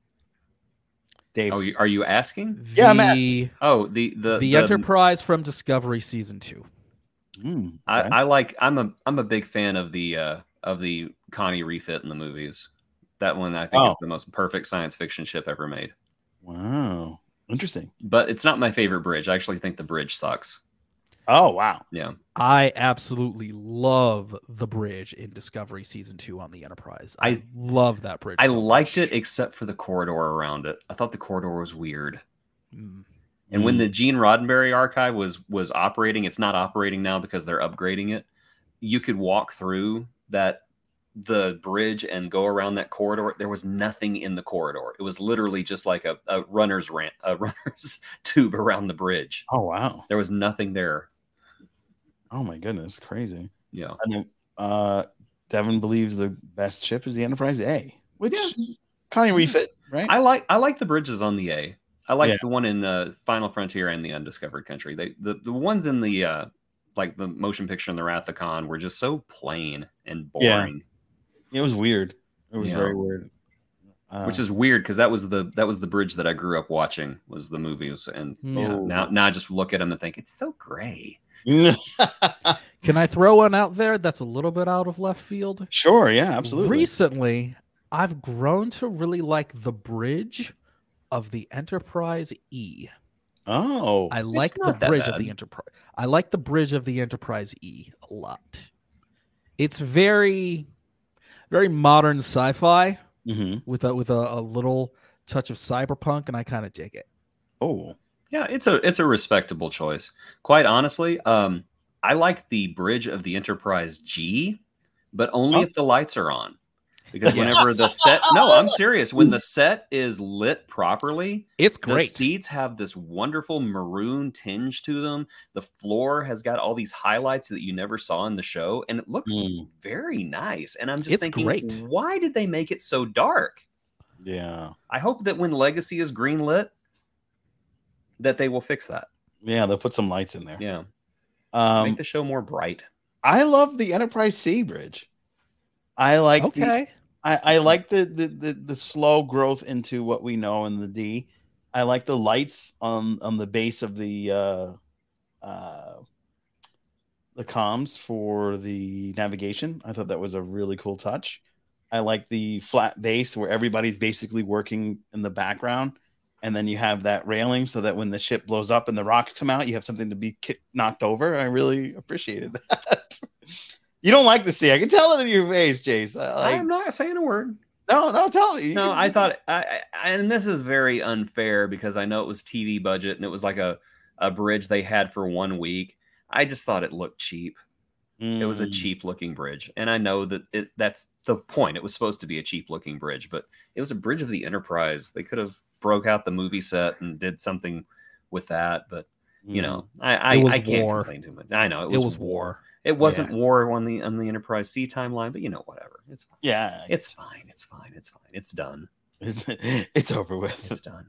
Dave. Oh, you- are you asking? Yeah, I'm The, Oh, the the the Enterprise from Discovery season two. Mm, I, okay. I like. I'm a I'm a big fan of the uh, of the Connie refit in the movies. That one I think Oh. is the most perfect science fiction ship ever made. Wow. Interesting. But it's not my favorite bridge. I actually think the bridge sucks. Oh wow. Yeah. I absolutely love the bridge in Discovery season two on the Enterprise. I, I- love that bridge. I so liked much. it except for the corridor around it. I thought the corridor was weird. Mm. And when Mm. the Gene Roddenberry archive was was operating, it's not operating now because they're upgrading it. You could walk through that the bridge and go around that corridor. There was nothing in the corridor. It was literally just like a, a runner's ramp, a runner's tube around the bridge. Oh wow. There was nothing there. Oh my goodness, crazy. Yeah. And then uh Devin believes the best ship is the Enterprise A, which Yeah. is kind of refit, right? I like I like the bridges on the A. I like Yeah. the one in the Final Frontier and the Undiscovered Country. They the, the ones in the uh like the motion picture in the Wrath of Khan were just so plain and Yeah. boring. It was weird. It was Yeah. very weird. Uh, Which is weird because that was the that was the bridge that I grew up watching was the movies, and yeah, Oh. now now I just look at them and think it's so gray. Can I throw one out there that's a little bit out of left field? sure, yeah, absolutely. Recently, I've grown to really like the bridge of the Enterprise E. Oh, I like the not that bridge of bad. the Enterprise. I like the bridge of the Enterprise E a lot. It's very, very modern sci-fi mhm. with a with a, a little touch of cyberpunk, and I kind of dig it. Oh, Yeah, it's a it's a respectable choice. Quite honestly, um, I like the bridge of the Enterprise G, but only Oh. if the lights are on. Because whenever the set, no, I'm serious. When the set is lit properly, It's the great. seats have this wonderful maroon tinge to them. The floor has got all these highlights that you never saw in the show, and it looks Mm. very nice. And I'm just It's thinking, great. why did they make it so dark? Yeah. I hope that when Legacy is greenlit, that they will fix that. Yeah, they'll put some lights in there. Yeah, Um, make the show more bright. I love the Enterprise C bridge. I like the, Okay. I, I like the, the the the slow growth into what we know in the D. I like the lights on on the base of the uh uh the comms for the navigation. I thought that was a really cool touch. I like the flat base where everybody's basically working in the background, and then you have that railing so that when the ship blows up and the rockets come out, you have something to be kicked, knocked over. I really appreciated that. You don't like to see. I can tell it in your face, Jace. I, like, I'm not saying a word. no, no, tell me. No, I thought, I, I, and this is very unfair because I know it was T V budget and it was like a, a bridge they had for one week. I just thought it looked cheap. It was a Mm. cheap looking bridge. And I know that it, that's the point. It was supposed to be a cheap looking bridge, but it was a bridge of the Enterprise. They could have broke out the movie set and did something with that. But, you Mm. know, I, I, It was I can't war. complain too much. I know It was war. It wasn't war on the on the Enterprise C timeline, but you know, whatever. It's fine. Yeah, It's fine. It's fine. It's fine. It's done. it's, it's over with. It's done.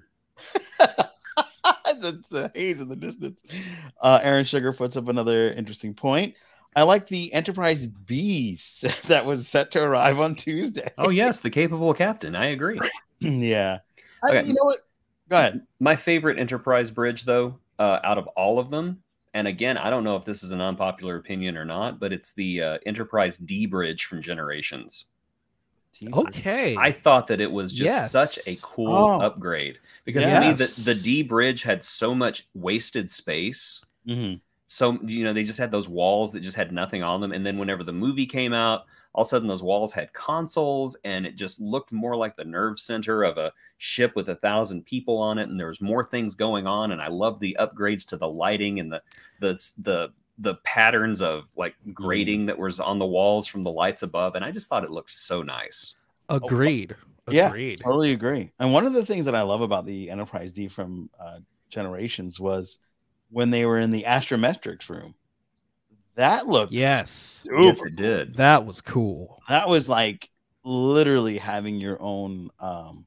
the, the haze in the distance. Uh, Aaron Sugar puts up another interesting point. I like the Enterprise B that was set to arrive on Tuesday. Oh yes, the capable captain. I agree. Yeah. I, Okay. you know what? Go ahead. My favorite Enterprise bridge, though, uh, out of all of them, and again, I don't know if this is an unpopular opinion or not, but it's the uh, Enterprise D bridge from Generations. Okay. I thought that it was just Yes. such a cool Oh. upgrade because to me, Yes. the, the D bridge had so much wasted space. Mhm. So, you know, they just had those walls that just had nothing on them. And then whenever the movie came out, all of a sudden those walls had consoles and it just looked more like the nerve center of a ship with a thousand people on it. And there was more things going on. And I love the upgrades to the lighting and the, the, the, the patterns of like grating that was on the walls from the lights above. And I just thought it looked so nice. Agreed. Yeah, Agreed. totally agree. And one of the things that I love about the Enterprise D from uh, Generations was when they were in the astrometrics room. That looked Yes. super Yes, it did. That was cool. That was like literally having your own um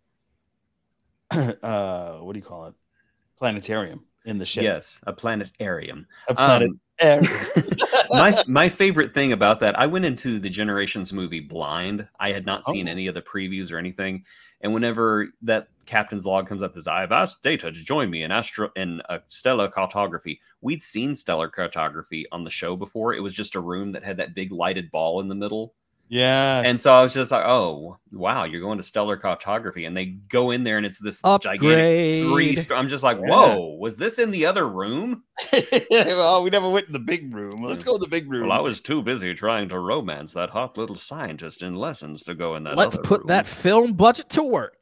uh what do you call it, planetarium in the ship. Yes, a planetarium. A planet Um, my my favorite thing about that, I went into the Generations movie blind. I had not seen Oh. any of the previews or anything. And whenever that captain's log comes up, says, "I've asked Data to join me in astro in a stellar cartography." We'd seen stellar cartography on the show before. It was just a room that had that big lighted ball in the middle. yeah. And so I was just like, "Oh, wow, you're going to stellar cartography." And they go in there and it's this gigantic Upgrade. three star. I'm just like, Yeah. "Whoa, was this in the other room?" well, we never went in the big room. Let's go to the big room. Well, I was too busy trying to romance that hot little scientist in lessons to go in that. Let's other put room. that film budget to work.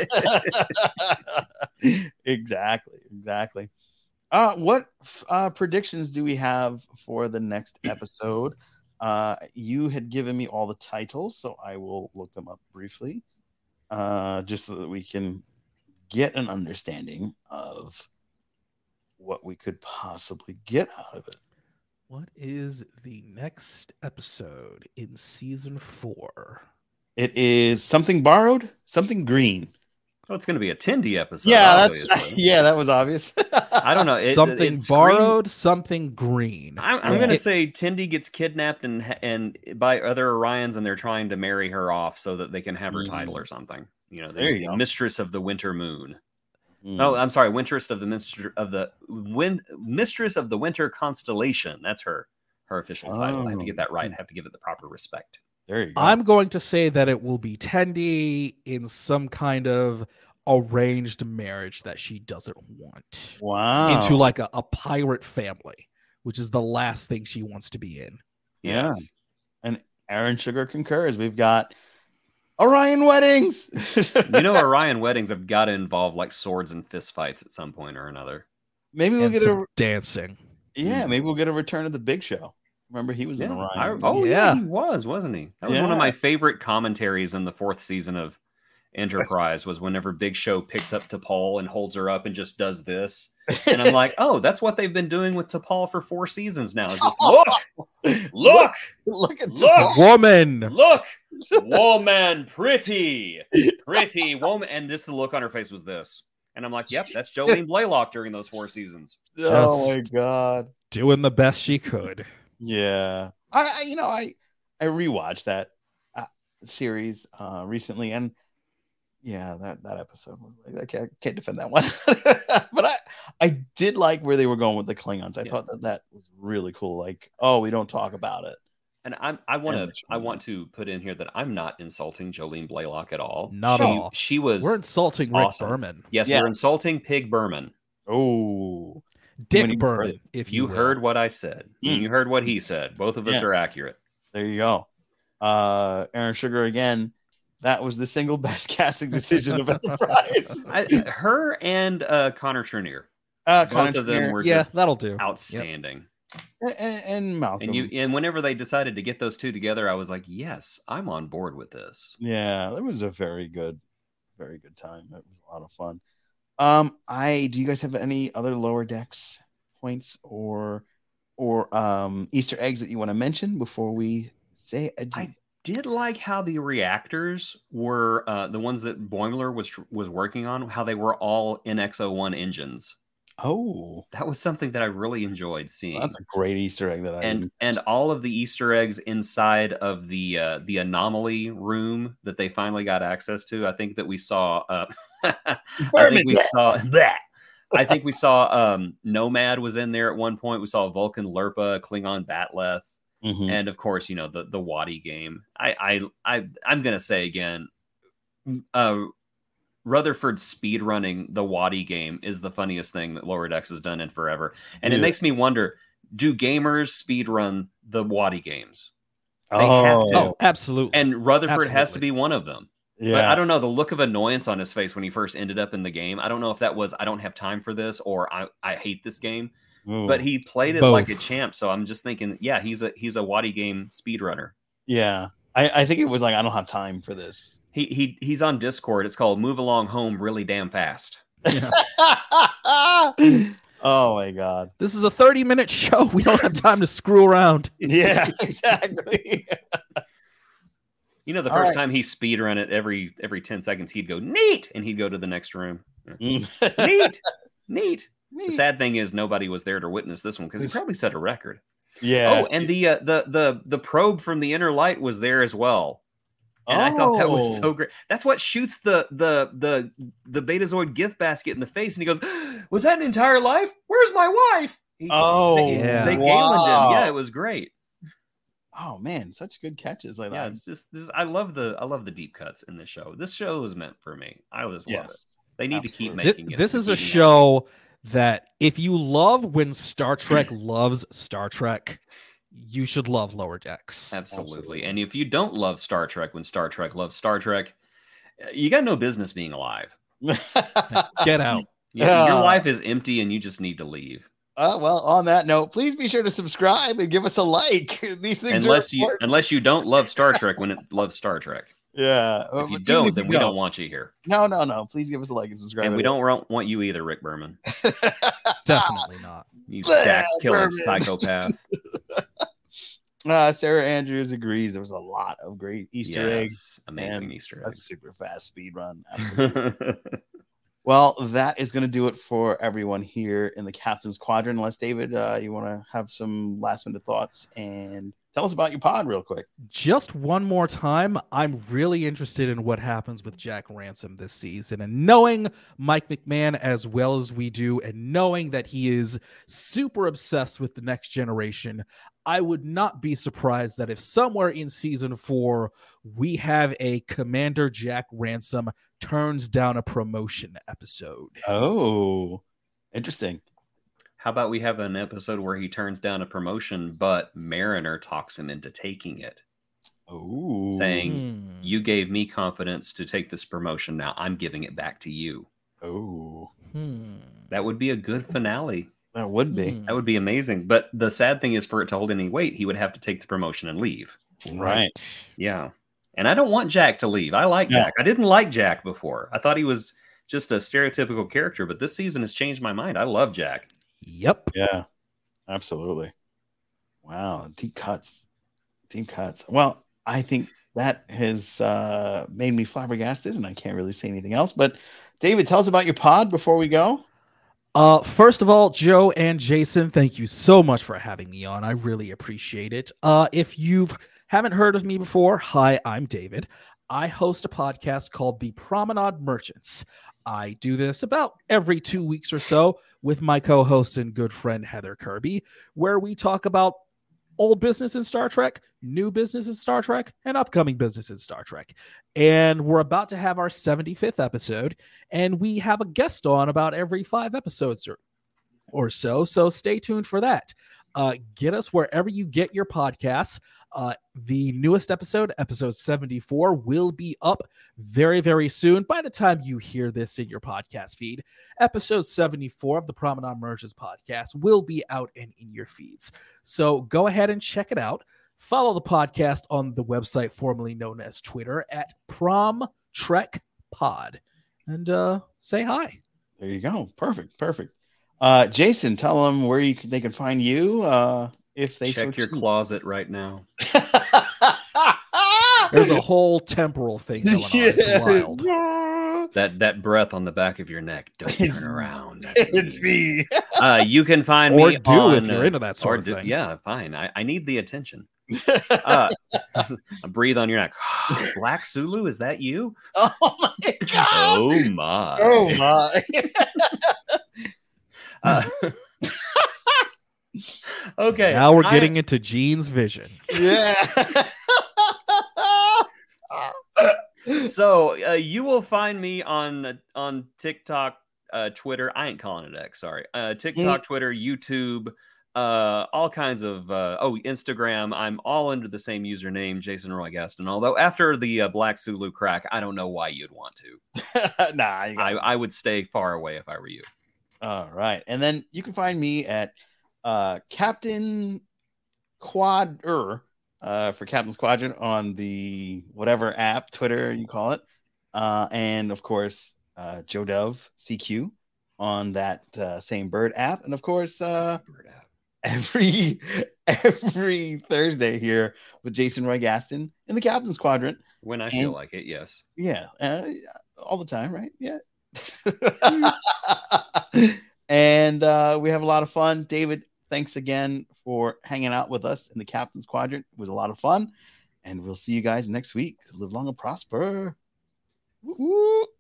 exactly, exactly. Uh, what uh, predictions do we have for the next episode? Uh, you had given me all the titles, so I will look them up briefly, uh, just so that we can get an understanding of what we could possibly get out of it. What is the next episode in season four? It is something borrowed, something green. Oh, it's going to be a Tindy episode. yeah, that's obviously. yeah, that was obvious. I don't know. It, something it's borrowed, something green. Green. I'm, I'm Yeah. going to It- say Tindy gets kidnapped and and by other Orions, and they're trying to marry her off so that they can have her Mm. title or something. You know, the, There you the go. mistress of the Winter Moon. Mm. No, I'm sorry, Winteress of the Mister of the win, Mistress of the Winter Constellation. That's her her official title. I have to get that right. I have to give it the proper respect. There you go. I'm going to say that it will be Tendi in some kind of arranged marriage that she doesn't want wow. into like a, a pirate family, which is the last thing she wants to be in. Yeah. And Aaron Sugar concurs. We've got Orion weddings. You know, Orion weddings have got to involve like swords and fist fights at some point or another. maybe we'll And get some a dancing. yeah, maybe we'll get a return of the Big Show. Remember, he was in Yeah. Orion. I- oh yeah. Yeah. he was, wasn't he? That was one Yeah. of my favorite commentaries in the fourth season of Enterprise. Was whenever Big Show picks up T'Pol and holds her up and just does this, and I'm like, oh, that's what they've been doing with T'Pol for four seasons now. Is just look, look, Look at Look! T'Pol. Woman. look, woman, pretty, pretty woman, and this the look on her face was this, and I'm like, yep, that's Jolene Blaylock during those four seasons. Oh my Just- god. Doing the best she could. Yeah, I, I you know I I rewatched that uh, series uh recently, and yeah, that that episode was like, I can't, can't defend that one. But I I did like where they were going with the Klingons. I Yeah. thought that that was really cool. Like, oh, we don't talk about it. And I'm, I want And to, it's I really- want to put in here that I'm not insulting Jolene Blaylock at all. Not she, at all. She was, We're insulting Rick awesome. Berman. yes, Yes. we're insulting Pig Berman. Oh, Dick When you Berman, heard it. if You you, will. heard what I said. Mm. And you heard what he said. Both of us Yeah. are accurate. there you go. Uh, Aaron Sugar again. That was the single best casting decision of Enterprise. I, her and uh, Connor Trenier, Uh, both Connor of them Trenier were Yeah, just that'll do. Yep. outstanding. and, and Malcolm. And you, and whenever they decided to get those two together, I was like, yes, I'm on board with this. Yeah, it was a very good, very good time. It was a lot of fun. Um, I do you guys have any other lower decks points or or um Easter eggs that you want to mention before we say adieu? I did like how the reactors were uh, the ones that Boimler was was working on. How they were all N X oh one engines. Oh, That was something that I really enjoyed seeing. that's a great Easter egg that I and didn't- and all of the Easter eggs inside of the uh, the anomaly room that they finally got access to. I think that we saw. Uh, I Berman. think we saw that. I think we saw um, Nomad was in there at one point. We saw Vulcan Lurpa, Klingon Batleth, Mhm. and of course, you know the the Wadi game. I I, I I'm gonna say again, uh, Rutherford speed running the Wadi game is the funniest thing that Lower Decks has done in forever, and it Yeah. makes me wonder: do gamers speed run the Wadi games? They oh, have to. Oh, absolutely. And Rutherford has to Absolutely. be one of them. yeah. But I don't know, the look of annoyance on his face when he first ended up in the game. I don't know if that was I don't have time for this or I, I hate this game. Ooh. But he played it like a Both. champ. So I'm just thinking, yeah, he's a he's a Wadi game speedrunner. yeah, I, I think it was like I don't have time for this. He he he's on Discord. It's called Move Along Home Really Damn Fast. Oh my god. This is a thirty minute show. We don't have time to screw around. Yeah, exactly. You know, the All first right. time he speedrun it, every every ten seconds he'd go neat, and he'd go to the next room. Mm. Neat, neat. The Neat. sad thing is nobody was there to witness this one because he probably set a record. Yeah. Oh, and the uh, the the the probe from the inner light was there as well. And I thought that was Oh. so great. That's what shoots the the the the Betazoid gift basket in the face, and he goes, "Was that an entire life? Where's my wife?" He, Oh, they, yeah. they Galened him. wow. Yeah, it was great. Oh man, such good catches like Yeah, that. it's just this. I love the I love the deep cuts in this show. This show is meant for me. I just love it. Yes. They need to keep absolutely. Thi- making it. this so is a keep me show that if you love when Star Trek loves Star Trek, you should love Lower Decks. Absolutely. Absolutely. And if you don't love Star Trek when Star Trek loves Star Trek, you got no business being alive. Get out. You- Yeah. Your life is empty and you just need to leave. Uh, well, on that note, please be sure to subscribe and give us a like. These things Unless are you important. unless you don't love Star Trek when it loves Star Trek. Yeah. If But you even don't, if then you we don't want you here. No, no, no. Please give us a like and subscribe. And we don't want want you either, Rick Berman. Definitely not. You Blah, Dax killing Berman. psychopath. Uh, Sarah Andrews agrees. There was a lot of great Easter eggs. Yes, amazing and Easter A eggs. super fast speed run. Absolutely. Well, that is going to do it for everyone here in the Captain's Quadrant. Unless, David, uh, you want to have some last minute thoughts and tell us about your pod real quick. Just one more time, I'm really interested in what happens with Jack Ransom this season. And knowing Mike McMahon as well as we do, and knowing that he is super obsessed with the next generation, I would not be surprised that if somewhere in season four we have a Commander Jack Ransom turns down a promotion episode. Oh, interesting. How about we have an episode where he turns down a promotion, but Mariner talks him into taking it, Oh, saying, Hmm. "You gave me confidence to take this promotion. Now I'm giving it back to you." oh, Hmm. That would be a good finale That would be. Hmm. That would be amazing. But the sad thing is, for it to hold any weight, he would have to take the promotion and leave. Right. Yeah. And I don't want Jack to leave. I like No. Jack. I didn't like Jack before. I thought he was just a stereotypical character, but this season has changed my mind. I love Jack. Yep. Yeah, absolutely. Wow, deep cuts, deep cuts. Well, I think that has uh, made me flabbergasted, and I can't really say anything else. But David, tell us about your pod before we go. Uh, first of all, Joe and Jason, thank you so much for having me on. I really appreciate it. Uh, if you haven't heard of me before, hi, I'm David. I host a podcast called The Promenade Merchants. I do this about every two weeks or so with my co-host and good friend Heather Kirby, where we talk about old business in Star Trek, new business in Star Trek, and upcoming business in Star Trek. And we're about to have our seventy-fifth episode, and we have a guest on about every five episodes or, or so. So stay tuned for that. Uh, get us wherever you get your podcasts. Uh, the newest episode, episode seventy-four, will be up very, very soon. By the time you hear this in your podcast feed, episode seventy-four of the Promenade Merges podcast will be out and in your feeds. So go ahead and check it out. Follow the podcast on the website formerly known as Twitter at Prom Trek Pod, and uh, say hi. There you go. Perfect. Perfect. Uh, Jason, tell them where you can, they can find you. Uh, if they Check so your choose. closet right now. There's a whole temporal thing going on. It's wild. That that breath on the back of your neck. Don't turn around. That's It's me. Uh, you can find Or me do on, if you're uh, into that sort or of do- thing. Yeah, fine. I, I need the attention. Uh, breathe on your neck. Black Sulu, is that you? Oh my god. Oh my. Oh my. Uh, okay. Now we're I- getting into Gene's vision. Yeah. So uh, you will find me on on TikTok, uh, Twitter. I ain't calling it X. Sorry. Uh, TikTok, Twitter, YouTube, uh, all kinds of. Uh, oh, Instagram. I'm all under the same username, Jason Roy Gaston. Although after the uh, Black Sulu crack, I don't know why you'd want to. nah, you got I, I would stay far away if I were you. All right. And then you can find me at uh, Captain Quadr uh, for Captain's Quadrant on the whatever app, Twitter, you call it. Uh, and of course, uh, Joe Dove C Q on that uh, same Bird app. And of course, uh, every every Thursday here with Jason Roy Gaston in the Captain's Quadrant. When I And- feel like it, yes. Yeah, uh, all the time, right? Yeah. And uh, we have a lot of fun. David, thanks again for hanging out with us in the Captain's Quadrant. It was a lot of fun. And we'll see you guys next week. Live long and prosper. Woo-hoo.